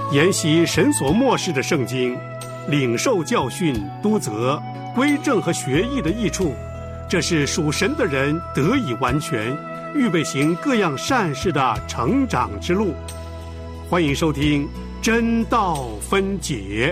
研习神所默示的圣经，领受教训、督责、归正和学义的益处，这是属神的人得以完全，预备行各样善事的成长之路。欢迎收听真道分解。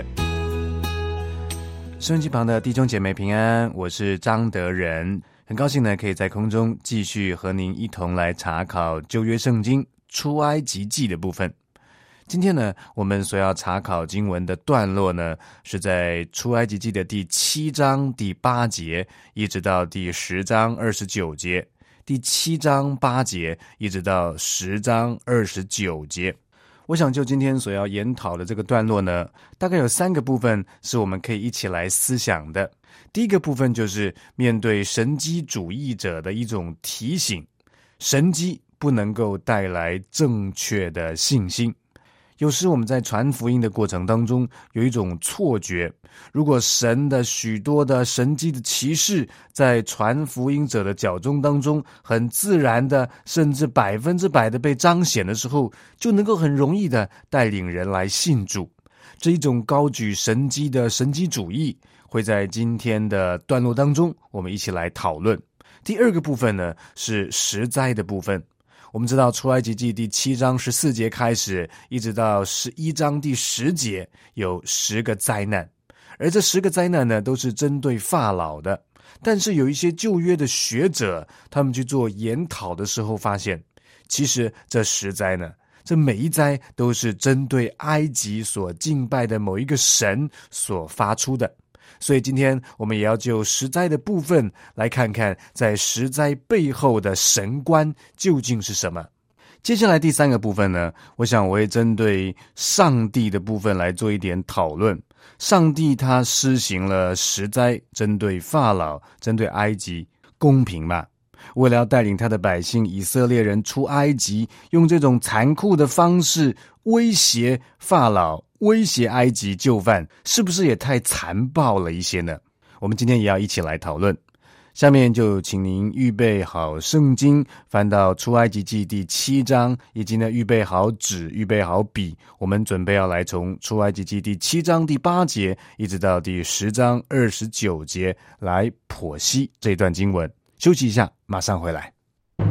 收音机旁的弟兄姐妹平安，我是张德仁，很高兴呢可以在空中继续和您一同来查考旧约圣经出埃及记的部分。今天呢，我们所要查考经文的段落呢，是在出埃及记的第7章第8节，一直到第10章29节，第7章8节，一直到10章29节。我想就今天所要研讨的这个段落呢，大概有3个部分是我们可以一起来思想的。第一个部分就是面对神机主义者的一种提醒，神机不能够带来正确的信心。有时我们在传福音的过程当中有一种错觉，如果神的许多的神迹的奇事在传福音者的脚中当中很自然的甚至100%的被彰显的时候，就能够很容易的带领人来信主。这一种高举神迹的神迹主义会在今天的段落当中我们一起来讨论。第二个部分呢，是十灾的部分。我们知道出埃及记第7章14节开始，一直到11章第10节有10个灾难，而这10个灾难呢，都是针对法老的。但是有一些旧约的学者，他们去做研讨的时候发现，其实这10灾呢，这每一灾都是针对埃及所敬拜的某一个神所发出的。所以今天我们也要就10灾的部分来看看，在10灾背后的神观究竟是什么。接下来第3个部分呢，我想我会针对上帝的部分来做一点讨论。上帝他施行了10灾，针对法老，针对埃及，公平吗？为了要带领他的百姓以色列人出埃及，用这种残酷的方式威胁法老，威胁埃及就范，是不是也太残暴了一些呢？我们今天也要一起来讨论。下面就请您预备好圣经，翻到出埃及记第7章，以及呢预备好纸，预备好笔，我们准备要来从出埃及记第7章第8节一直到第10章29节来剖析这段经文。休息一下，马上回来。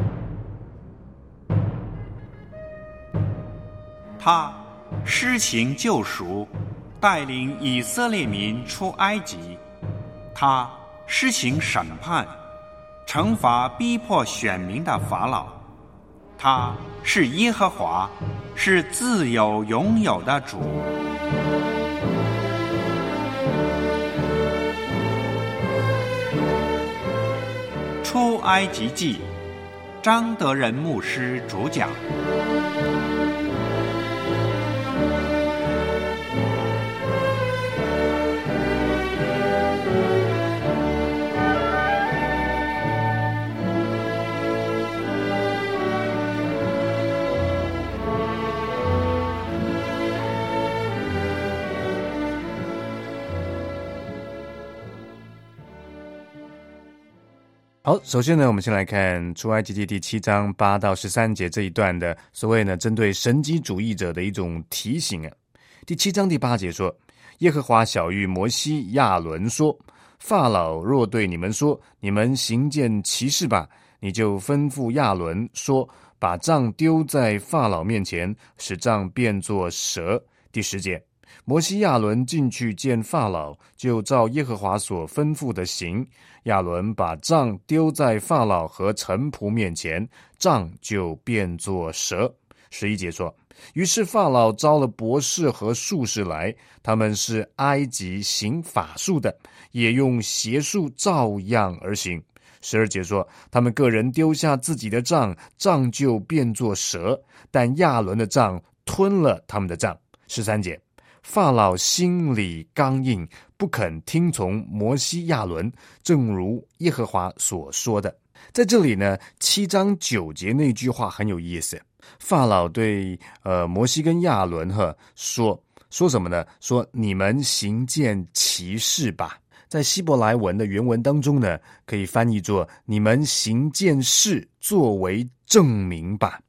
他施行救赎，带领以色列民出埃及。他施行审判，惩罚逼迫选民的法老。他是耶和华，是自有永有的主。出埃及记，张德仁牧师主讲。 好，首先呢，我们先来看出埃及记第7章8到13节这一段的所谓呢，针对神机主义者的一种提醒啊。第7章第8节说，耶和华晓谕摩西亚伦说，法老若对你们说，你们行件奇事吧，你就吩咐亚伦说，把杖丢在法老面前，使杖变作蛇。第10节，摩西亚伦进去见法老，就照耶和华所吩咐的行。亚伦把杖丢在法老和臣仆面前，杖就变作蛇。11节说，于是法老招了博士和术士来，他们是埃及行法术的，也用邪术照样而行。12节说，他们个人丢下自己的杖，杖就变作蛇，但亚伦的杖吞了他们的杖。13节，法老心里刚硬，不肯听从摩西亚伦，正如耶和华所说的。在这里呢，7章9节那句话很有意思。法老对摩西跟亚伦说什么呢？说你们行件奇事吧。在希伯来文的原文当中呢，可以翻译作你们行件事作为证明吧。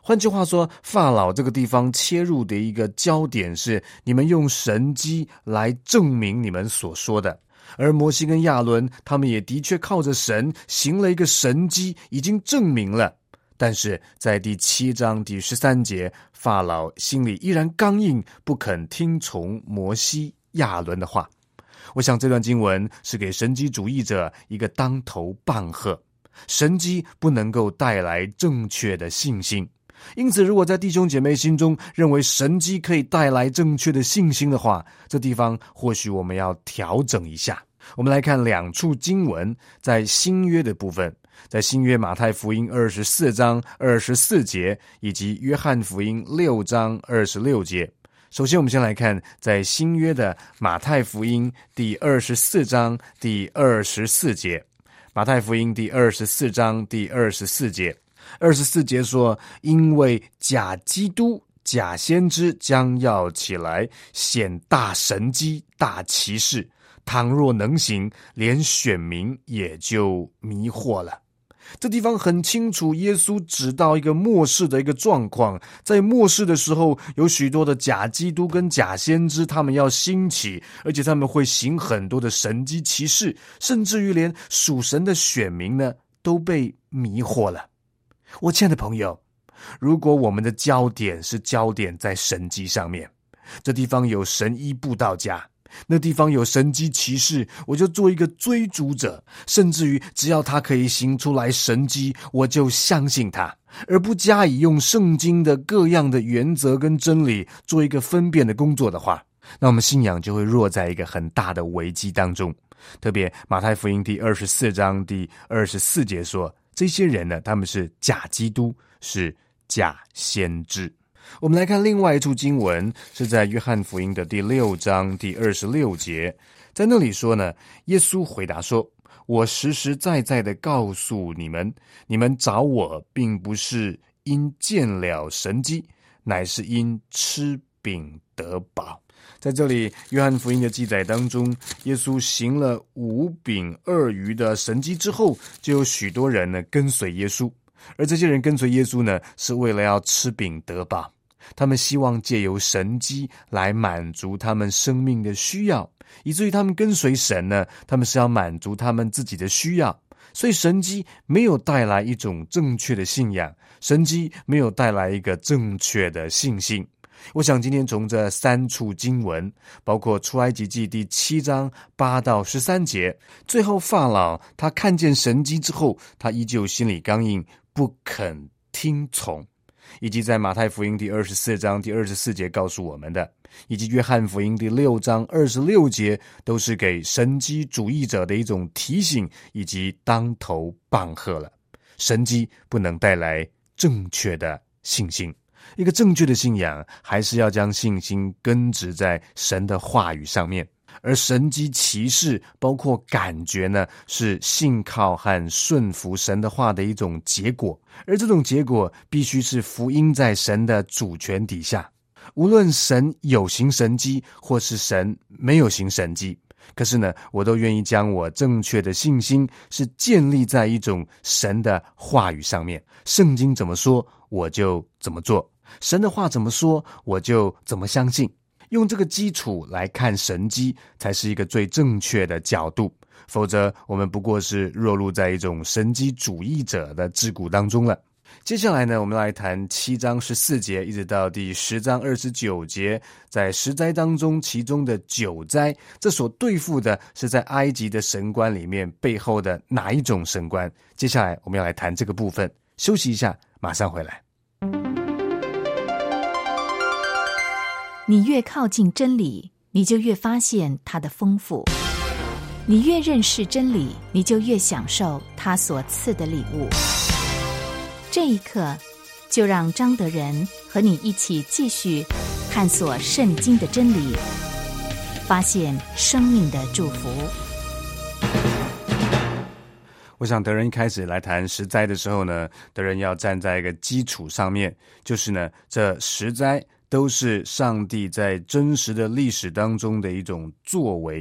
换句话说，法老这个地方切入的一个焦点是你们用神迹来证明你们所说的，而摩西跟亚伦他们也的确靠着神行了一个神迹，已经证明了。但是在第7章第13节，法老心里依然刚硬，不肯听从摩西亚伦的话。我想这段经文是给神迹主义者一个当头棒喝，神迹不能够带来正确的信心。因此如果在弟兄姐妹心中认为神迹可以带来正确的信心的话，这地方或许我们要调整一下。我们来看2处经文，在新约的部分，在新约马太福音24章24节以及约翰福音6章26节。首先我们先来看在新约的马太福音第24章第24节。马太福音第24章第24节，24节说，因为假基督假先知将要起来，显大神迹大奇事，倘若能行，连选民也就迷惑了。这地方很清楚，耶稣指到一个末世的一个状况，在末世的时候，有许多的假基督跟假先知，他们要兴起，而且他们会行很多的神迹奇事，甚至于连属神的选民呢都被迷惑了。我亲爱的朋友，如果我们的焦点是焦点在神迹上面，这地方有神医布道家，那地方有神迹奇事，我就做一个追逐者，甚至于只要他可以行出来神迹，我就相信他，而不加以用圣经的各样的原则跟真理做一个分辨的工作的话，那我们信仰就会落在一个很大的危机当中。特别马太福音第24章第24节说，这些人呢，他们是假基督，是假先知。我们来看另外一处经文，是在约翰福音的第6章第26节。在那里说呢，耶稣回答说，我实实在在的告诉你们，你们找我并不是因见了神迹，乃是因吃饼得饱。在这里约翰福音的记载当中，耶稣行了5饼2鱼的神迹之后，就有许多人呢跟随耶稣，而这些人跟随耶稣呢，是为了要吃饼得饱。他们希望借由神迹来满足他们生命的需要，以至于他们跟随神呢，他们是要满足他们自己的需要。所以神迹没有带来一种正确的信仰，神迹没有带来一个正确的信心。我想今天从这3处经文，包括出埃及记第7章8到13节，最后法老他看见神迹之后，他依旧心里刚硬，不肯听从，以及在马太福音第24章第24节告诉我们的，以及约翰福音第6章26节，都是给神迹主义者的一种提醒以及当头棒喝了。神迹不能带来正确的信心，一个正确的信仰还是要将信心根植在神的话语上面，而神迹奇事包括感觉呢，是信靠和顺服神的话的一种结果，而这种结果必须是福音在神的主权底下。无论神有行神迹或是神没有行神迹，可是呢，我都愿意将我正确的信心是建立在一种神的话语上面。圣经怎么说我就怎么做，神的话怎么说我就怎么相信，用这个基础来看神迹才是一个最正确的角度，否则我们不过是落入在一种神迹主义者的桎梏当中了。接下来呢，我们来谈7章14节一直到第10章29节，在10灾当中其中的9灾，这所对付的是在埃及的神官里面背后的哪一种神官。接下来我们要来谈这个部分，休息一下，马上回来。 你越靠近真理，你就越发现它的丰富；你越认识真理，你就越享受它所赐的礼物。这一刻，就让张德仁和你一起继续探索圣经的真理，发现生命的祝福。 我想德仁一开始来谈10灾的时候呢，德仁要站在一个基础上面，就是呢，这10灾都是上帝在真实的历史当中的一种作为，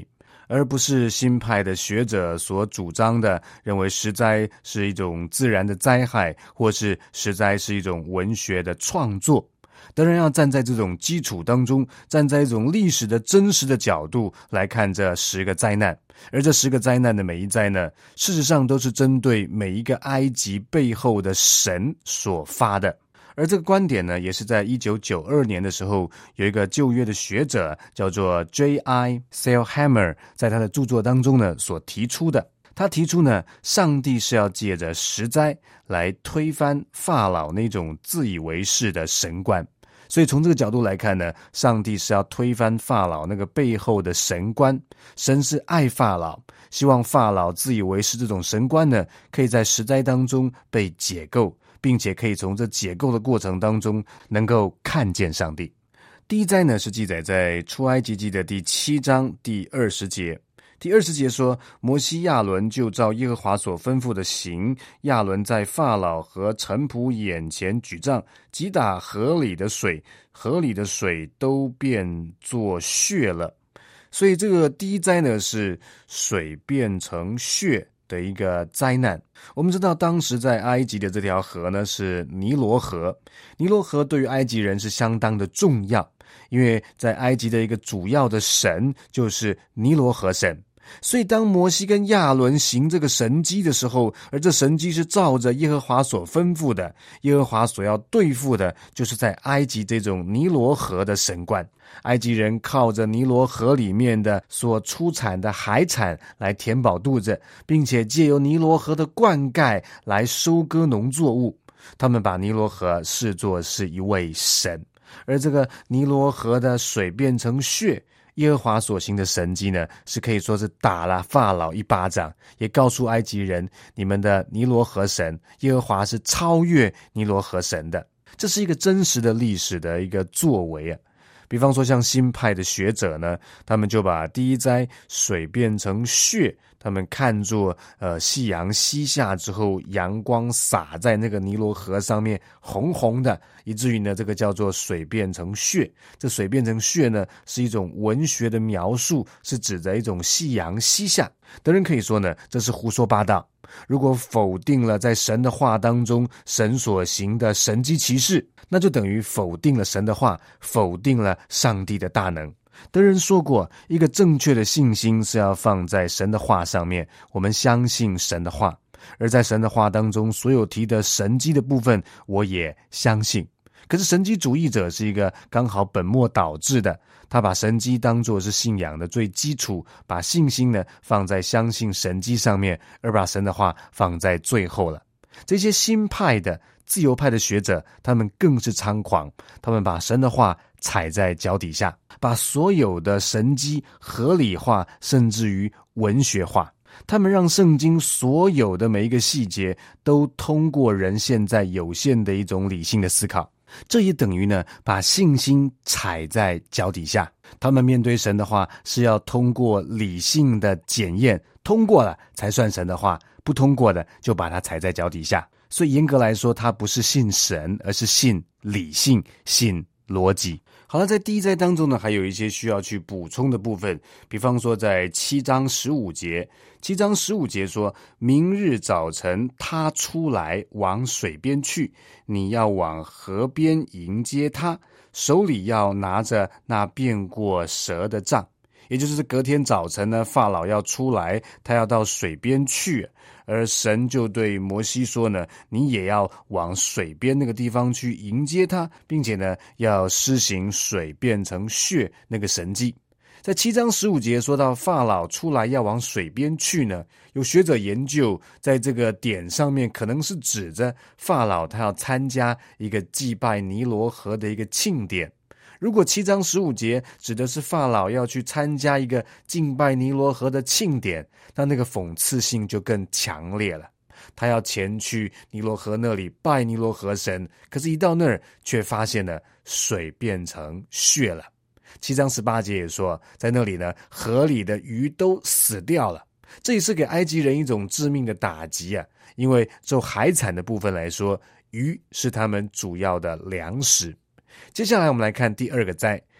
而不是新派的学者所主张的，认为石灾是一种自然的灾害，或是石灾是一种文学的创作。当然要站在这种基础当中，站在一种历史的真实的角度来看这10个灾难。而这10个灾难的每一灾呢，事实上都是针对每一个埃及背后的神所发的。而这个观点呢，也是在1992年的时候，有一个旧约的学者叫做 J.I. Sailhammer 在他的著作当中呢所提出的。他提出呢，上帝是要借着石灾来推翻法老那种自以为是的神观。所以从这个角度来看呢，上帝是要推翻法老那个背后的神观。神是爱法老，希望法老自以为是这种神观呢，可以在石灾当中被解构，并且可以从这解构的过程当中能够看见上帝。第一灾呢，是记载在出埃及记的第7章第20节。第20节说，摩西亚伦就照耶和华所吩咐的行，亚伦在法老和臣仆眼前举杖，击打河里的水，河里的水都变作血了。所以这个第一灾呢，是水变成血的一个灾难。我们知道当时在埃及的这条河呢，是尼罗河。尼罗河对于埃及人是相当的重要，因为在埃及的一个主要的神就是尼罗河神。所以当摩西跟亚伦行这个神迹的时候，而这神迹是照着耶和华所吩咐的，耶和华所要对付的就是在埃及这种尼罗河的神观。埃及人靠着尼罗河里面的所出产的海产来填饱肚子，并且借由尼罗河的灌溉来收割农作物。他们把尼罗河视作是一位神，而这个尼罗河的水变成血，耶和华所行的神迹呢，是可以说是打了法老一巴掌，也告诉埃及人，你们的尼罗河神耶和华是超越尼罗河神的。这是一个真实的历史的一个作为啊。比方说像新派的学者呢，他们就把第一灾水变成血，他们看作夕阳西下之后，阳光洒在那个尼罗河上面红红的，以至于呢这个叫做水变成血。这水变成血呢，是一种文学的描述，是指着一种夕阳西下。的人可以说呢，这是胡说八道。如果否定了在神的话当中神所行的神迹奇事，那就等于否定了神的话，否定了上帝的大能。德人说过，一个正确的信心是要放在神的话上面，我们相信神的话，而在神的话当中所有提的神迹的部分，我也相信。可是神迹主义者是一个刚好本末倒置的，他把神迹当作是信仰的最基础，把信心呢放在相信神迹上面，而把神的话放在最后了。这些新派的自由派的学者，他们更是猖狂，他们把神的话踩在脚底下，把所有的神迹合理化，甚至于文学化。他们让圣经所有的每一个细节都通过人现在有限的一种理性的思考，这也等于呢把信心踩在脚底下。他们面对神的话是要通过理性的检验，通过了才算神的话，不通过的就把它踩在脚底下。所以严格来说，他不是信神，而是信理性，信逻辑。好了，在第一灾当中呢，还有一些需要去补充的部分。比方说在7章15节，7章15节说，明日早晨他出来往水边去，你要往河边迎接他，手里要拿着那变过蛇的杖。也就是隔天早晨呢，法老要出来，他要到水边去，而神就对摩西说呢，你也要往水边那个地方去迎接他，并且呢要施行水变成血那个神迹。在7章15节说到法老出来要往水边去呢，有学者研究在这个点上面可能是指着法老他要参加一个祭拜尼罗河的一个庆典。如果7章15节指的是法老要去参加一个敬拜尼罗河的庆典，那个讽刺性就更强烈了。他要前去尼罗河那里拜尼罗河神，可是一到那儿却发现了水变成血了。7章18节也说，在那里呢，河里的鱼都死掉了。这也是给埃及人一种致命的打击啊，因为就海产的部分来说，鱼是他们主要的粮食。接下来我们来看第二个灾。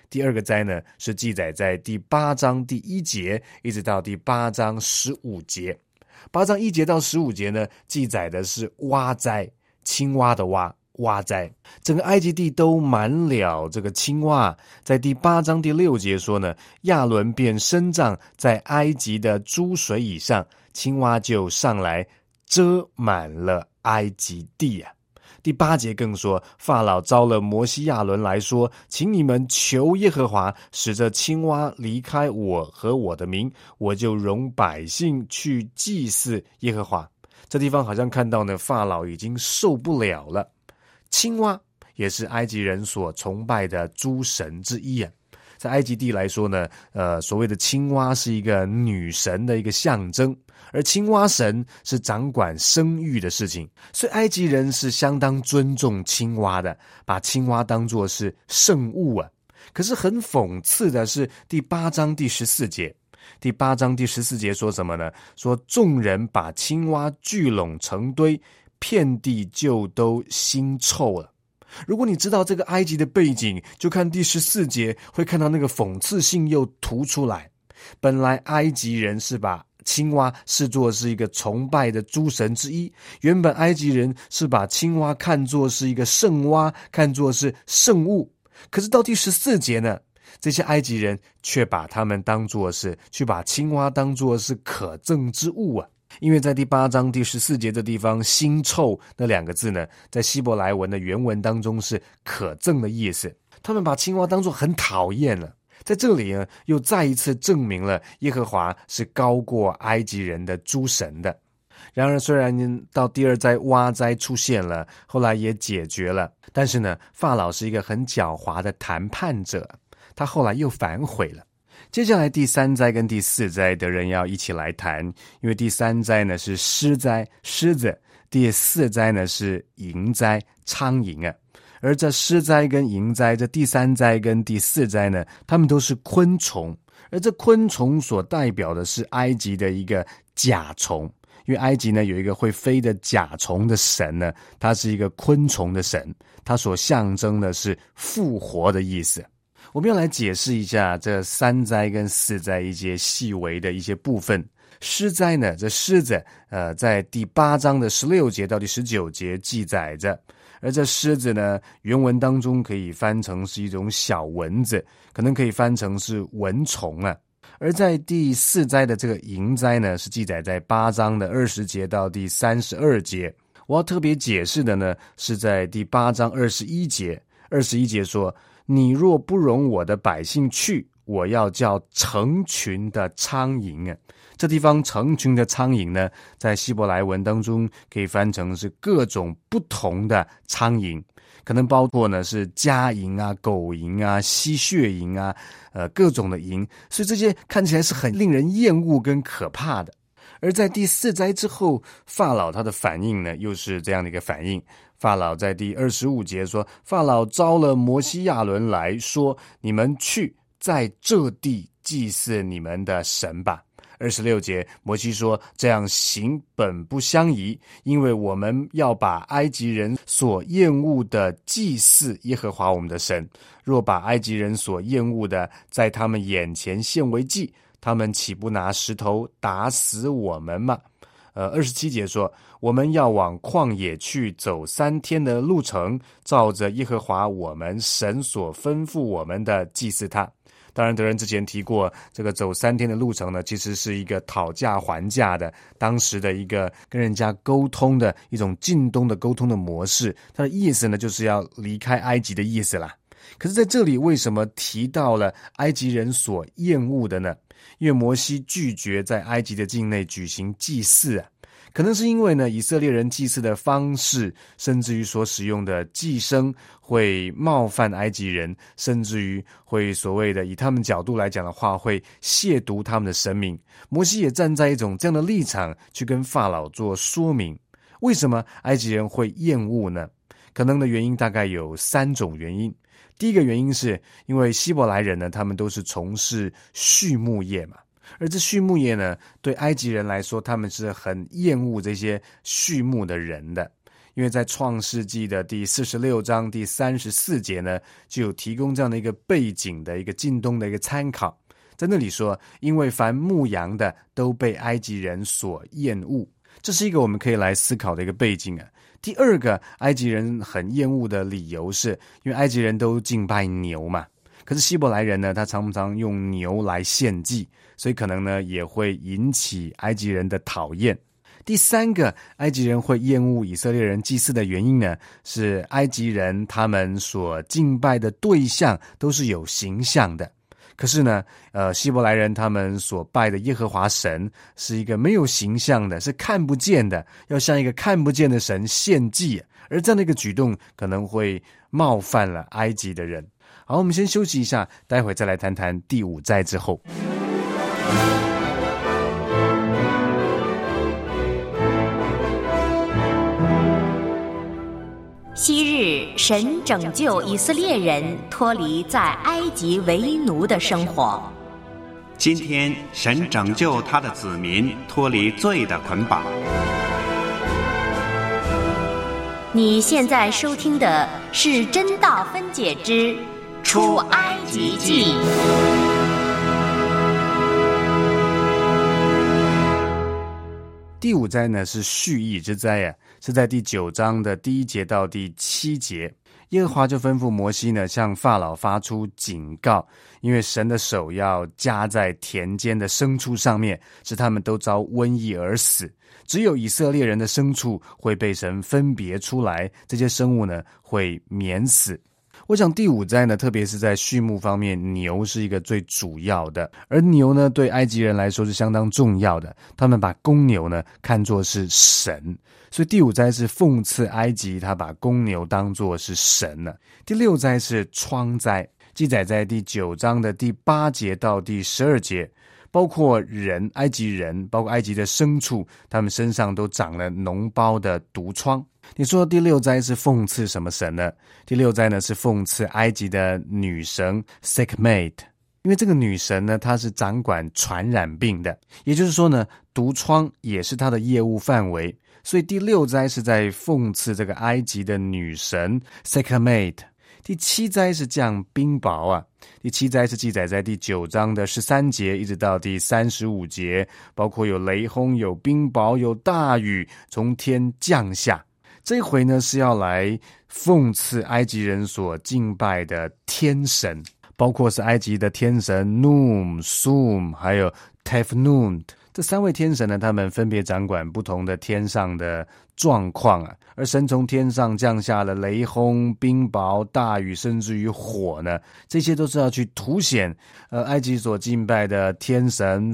第二个灾呢是记载在第8章第1节一直到第8章15节。8章1节到15节呢，记载的是蛙灾，青蛙的蛙灾。整个埃及地都满了这个青蛙。在第8章第6节说呢，亚伦便伸杖在埃及的诸水以上，青蛙就上来遮满了埃及地啊。第8节更说，法老招了摩西亚伦来说，请你们求耶和华，使这青蛙离开我和我的民，我就容百姓去祭祀耶和华。这地方好像看到呢，法老已经受不了了。青蛙也是埃及人所崇拜的诸神之一啊。在埃及地来说呢，所谓的青蛙是一个女神的一个象征，而青蛙神是掌管生育的事情，所以埃及人是相当尊重青蛙的，把青蛙当作是圣物啊。可是很讽刺的是第8章第14节，第8章第14节说什么呢？说众人把青蛙聚拢成堆，遍地就都腥臭了。如果你知道这个埃及的背景，就看第14节，会看到那个讽刺性又突出来。本来埃及人是把青蛙视作是一个崇拜的诸神之一，原本埃及人是把青蛙看作是一个圣蛙，看作是圣物。可是到第14节呢，这些埃及人却把他们当作是，去把青蛙当作是可憎之物啊。因为在第8章第14节的地方，腥臭那2个字呢，在希伯来文的原文当中是可憎的意思。他们把青蛙当作很讨厌了。在这里呢，又再一次证明了耶和华是高过埃及人的诸神的。然而虽然到第2灾蛙灾出现了，后来也解决了，但是呢，法老是一个很狡猾的谈判者，他后来又反悔了。接下来第3灾跟第4灾的人要一起来谈，因为第3灾呢是狮灾，狮子；第4灾呢是蝇灾，苍蝇啊。而这狮灾跟蝇灾，这第3灾跟第4灾呢，它们都是昆虫，而这昆虫所代表的是埃及的一个甲虫，因为埃及呢有一个会飞的甲虫的神呢，它是一个昆虫的神，它所象征的是复活的意思。我们要来解释一下这3灾跟4灾一些细微的一些部分。狮灾呢，这狮子在第8章的16节到第19节记载着，而这狮子呢，原文当中可以翻成是一种小蚊子，可能可以翻成是蚊虫啊。而在第4灾的这个蝇灾呢，是记载在8章的20节到第32节。我要特别解释的呢，是在第8章21节，21节说，你若不容我的百姓去，我要叫成群的苍蝇啊。这地方成群的苍蝇呢，在希伯来文当中可以翻成是各种不同的苍蝇，可能包括呢是家蝇啊、狗蝇啊、吸血蝇啊，各种的蝇，所以这些看起来是很令人厌恶跟可怕的。而在第4灾之后，法老他的反应呢，又是这样的一个反应。法老在第25节说，法老招了摩西亚伦来说，你们去在这地祭祀你们的神吧。26节，摩西说，这样行本不相宜，因为我们要把埃及人所厌恶的祭祀耶和华我们的神，若把埃及人所厌恶的在他们眼前献为祭，他们岂不拿石头打死我们吗？27节说，我们要往旷野去走3天的路程，照着耶和华我们神所吩咐我们的祭祀他。当然德仁之前提过，这个走3天的路程呢，其实是一个讨价还价的，当时的一个跟人家沟通的一种近东的沟通的模式，它的意思呢就是要离开埃及的意思啦。可是在这里为什么提到了埃及人所厌恶的呢？因为摩西拒绝在埃及的境内举行祭祀啊，可能是因为呢，以色列人祭祀的方式，甚至于所使用的祭牲会冒犯埃及人，甚至于会所谓的以他们角度来讲的话，会亵渎他们的神明。摩西也站在一种这样的立场去跟法老做说明。为什么埃及人会厌恶呢？可能的原因大概有3种原因。第一个原因是因为希伯来人呢，他们都是从事畜牧业嘛，而这畜牧业呢，对埃及人来说，他们是很厌恶这些畜牧的人的， 因为在创世纪的第46章第34节呢，就有提供这样的一个背景的一个近东的一个参考。在那里说，因为凡牧羊的都被埃及人所厌恶，这是一个我们可以来思考的一个背景啊。第二个埃及人很厌恶的理由是因为埃及人都敬拜牛嘛，可是希伯来人呢，他常常用牛来献祭，所以可能呢也会引起埃及人的讨厌。第三个埃及人会厌恶以色列人祭祀的原因呢，是埃及人他们所敬拜的对象都是有形象的，可是呢希伯来人他们所拜的耶和华神是一个没有形象的，是看不见的，要向一个看不见的神献祭，而这样的一个举动可能会冒犯了埃及的人。好，我们先休息一下，待会再来谈谈第5灾之后。 昔日神拯救以色列人脱离在埃及为奴的生活， 今天神拯救他的子民脱离罪的捆绑。 你现在收听的是真道分解之出埃及记。 第5灾呢是蓄意之灾啊，是在第9章的第1节到第7节。耶和华就吩咐摩西呢，向法老发出警告，因为神的手要加在田间的牲畜上面，使他们都遭瘟疫而死。只有以色列人的牲畜会被神分别出来，这些生物呢会免死。我想第5灾呢，特别是在畜牧方面，牛是一个最主要的，而牛呢对埃及人来说是相当重要的，他们把公牛呢看作是神，所以第5灾是讽刺埃及，他把公牛当作是神了。第6灾是疮灾，记载在第9章的第8节到第12节，包括人，埃及人，包括埃及的牲畜，他们身上都长了脓包的毒疮。你说第6灾是讽刺什么神呢？第6灾呢是讽刺埃及的女神 Sekhmet， 因为这个女神呢，她是掌管传染病的，也就是说呢，毒疮也是她的业务范围，所以第6灾是在讽刺这个埃及的女神 Sekhmet。第7灾是降冰雹啊，第7灾是记载在第9章的13节一直到第35节，包括有雷轰、有冰雹、有大雨从天降下。这一回呢是要来讽刺埃及人所敬拜的天神，包括是埃及的天神 Num、Sum 还有 Tefnut， 这3位天神呢，他们分别掌管不同的天上的状况啊。而神从天上降下了雷轰、冰雹、大雨，甚至于火呢，这些都是要去凸显埃及所敬拜的天神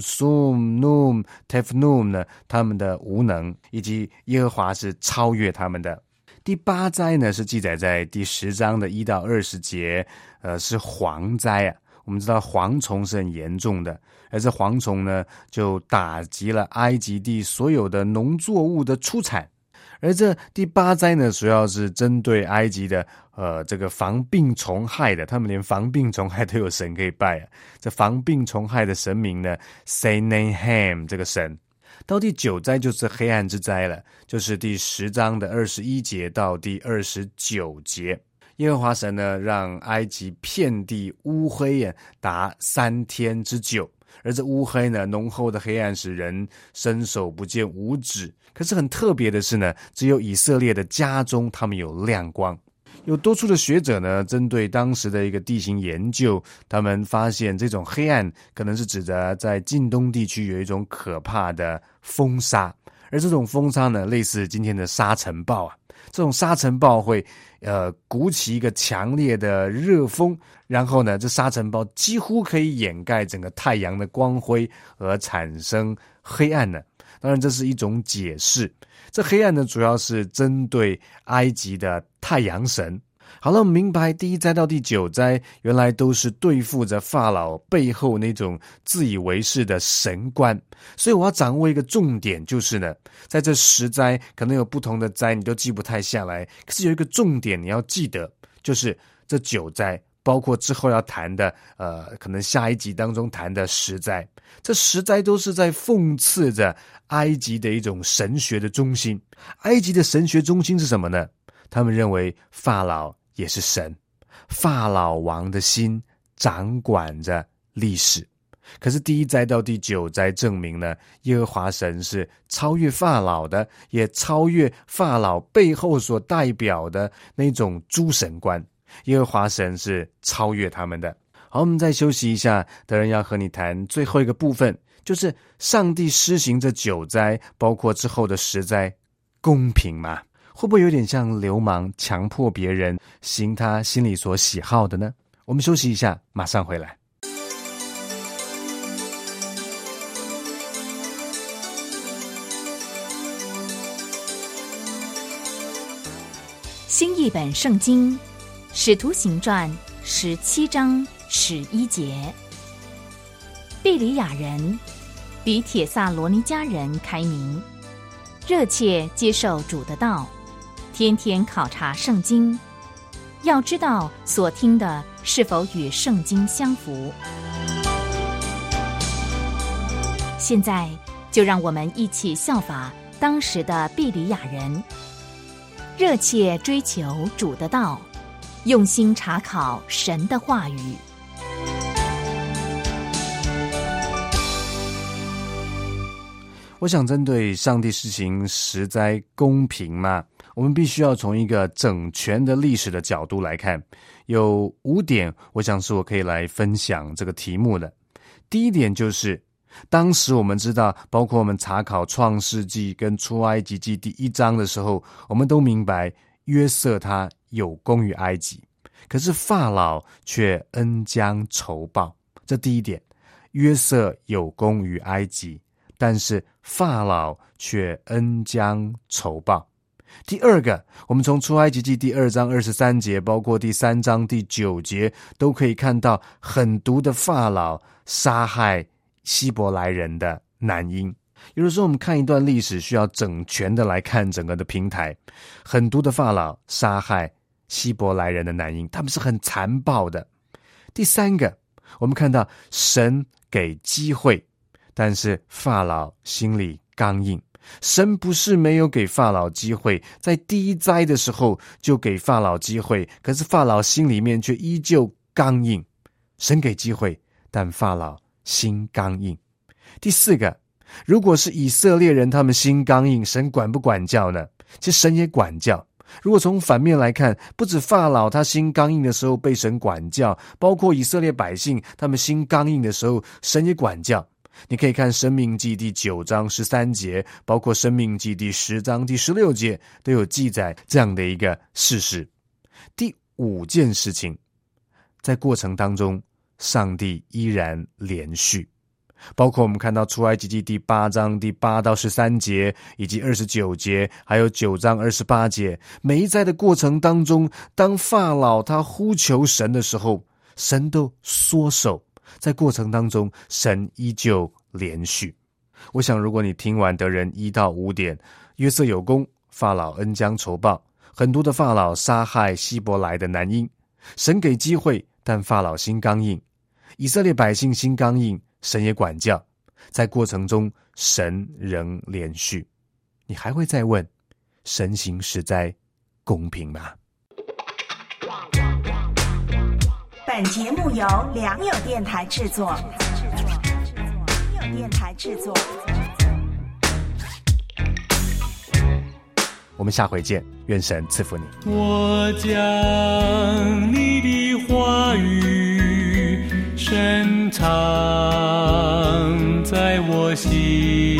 Sum、Num、Tefnut 呢，他们的无能，以及耶和华是超越他们的。第8灾呢是记载在第10章的1到20节，是蝗灾啊。我们知道蝗虫是很严重的，而这蝗虫呢就打击了埃及地所有的农作物的出产。而这第8灾呢，主要是针对埃及的这个防病虫害的，他们连防病虫害都有神可以拜啊。这防病虫害的神明呢 Senahem 这个神。到第9灾就是黑暗之灾了，就是第10章的21节到第29节。耶和华神呢，让埃及遍地乌黑达3天之久，而这乌黑呢，浓厚的黑暗使人伸手不见五指。可是很特别的是呢，只有以色列的家中他们有亮光。有多数的学者呢，针对当时的一个地形研究，他们发现这种黑暗可能是指的在近东地区有一种可怕的风沙，而这种风沙呢，类似今天的沙尘暴啊。这种沙尘暴会鼓起一个强烈的热风，然后呢，这沙尘暴几乎可以掩盖整个太阳的光辉而产生黑暗呢。当然这是一种解释，这黑暗呢主要是针对埃及的太阳神。好了，我们明白第1灾到第9灾原来都是对付着法老背后那种自以为是的神官。所以我要掌握一个重点，就是呢，在这10灾可能有不同的灾你都记不太下来，可是有一个重点你要记得，就是这9灾包括之后要谈的可能下一集当中谈的10灾，这10灾都是在讽刺着埃及的一种神学的中心。埃及的神学中心是什么呢？他们认为法老也是神，法老王的心掌管着历史。可是第1灾到第9灾证明呢，耶和华神是超越法老的，也超越法老背后所代表的那种诸神观。耶和华神是超越他们的。好，我们再休息一下，德仁要和你谈最后一个部分，就是上帝施行这9灾，包括之后的10灾，公平吗？会不会有点像流氓强迫别人行他心里所喜好的呢？我们休息一下，马上回来。 新译本圣经使徒行传17章11节，庇里亚人比帖撒罗尼迦人开明，热切接受主的道，天天考察圣经，要知道所听的是否与圣经相符。现在就让我们一起效法当时的庇里亚人，热切追求主的道，用心查考神的话语。 我想针对上帝施行10灾公平吗？我们必须要从一个整全的历史的角度来看，有5点我想是我可以来分享这个题目的。第一点就是当时我们知道，包括我们查考创世纪跟出埃及记第1章的时候，我们都明白约瑟他有功于埃及，可是法老却恩将仇报。这第一点，约瑟有功于埃及，但是法老却恩将仇报。第二个，我们从出埃及记第2章23节，包括第3章第9节，都可以看到狠毒的法老杀害希伯来人的男婴。有的时候我们看一段历史需要整全的来看整个的平台。狠毒的法老杀害希伯来人的男婴，他们是很残暴的。第三个，我们看到神给机会，但是法老心里刚硬。神不是没有给法老机会，在第1灾的时候就给法老机会，可是法老心里面却依旧刚硬。神给机会，但法老心刚硬。第4个，如果是以色列人他们心刚硬，神管不管教呢？其实神也管教。如果从反面来看，不止法老他心刚硬的时候被神管教，包括以色列百姓他们心刚硬的时候，神也管教。你可以看申命记第9章13节，包括申命记第10章第16节，都有记载这样的一个事实。第5件事情，在过程当中上帝依然连续，包括我们看到出埃及记第8章第8到13节，以及29节，还有9章28节。每一灾的过程当中，当法老他呼求神的时候，神都缩手，在过程当中神依旧连续。我想如果你听完的人1到5点，约瑟有功，法老恩将仇报，很多的法老杀害希伯来的男婴，神给机会，但法老心刚硬，以色列百姓心刚硬，神也管教，在过程中神仍连续。你还会再问，神行10灾公平吗？ 本节目由良友电台制作。 我们下回见，愿神赐福你。 我将你的话语深藏在我心。